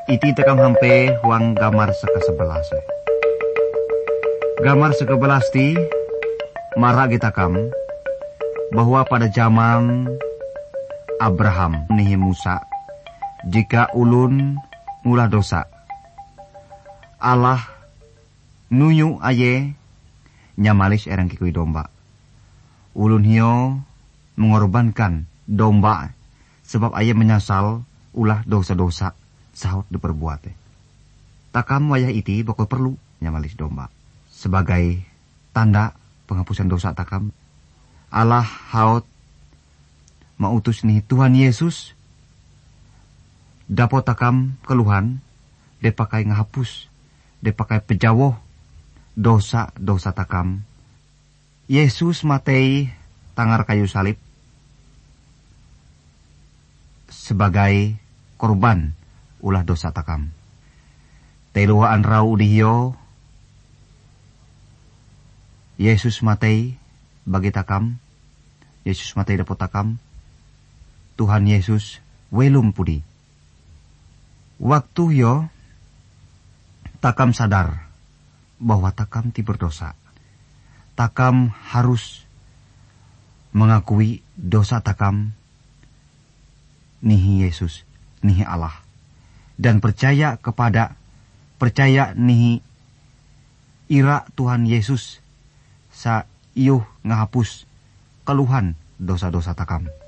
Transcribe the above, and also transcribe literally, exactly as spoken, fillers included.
iti tekam hampe huang gamar seka sebelas. Gamar sekebelas ti marah kita kam bahwa pada zaman Abraham nihi Musa, jika ulun ngulah dosa, Allah nuyu aye nyamalis erang kikui domba. Ulun hio mengorbankan domba sebab aye menyasal ulah dosa-dosa sahut diperbuat. Takam wayah iti bakal perlu nyamalis domba sebagai tanda penghapusan dosa takam. Allah haut mautus nih Tuhan Yesus dapot takam keluhan de pakai ngahapus, de pakai pejawoh dosa-dosa takam. Yesus matei tangar kayu salib sebagai korban ulah dosa takam. Teluhaan rau dihio Yesus matei bagi takam, Yesus matei dapot takam, Tuhan Yesus welum pudi. Waktu yo takam sadar bahwa takam ti berdosa. Takam harus mengakui dosa takam nihi Yesus, nihi Allah, dan percaya kepada percaya nihi ira Tuhan Yesus sa iuh ngahapus keluhan dosa-dosa takam.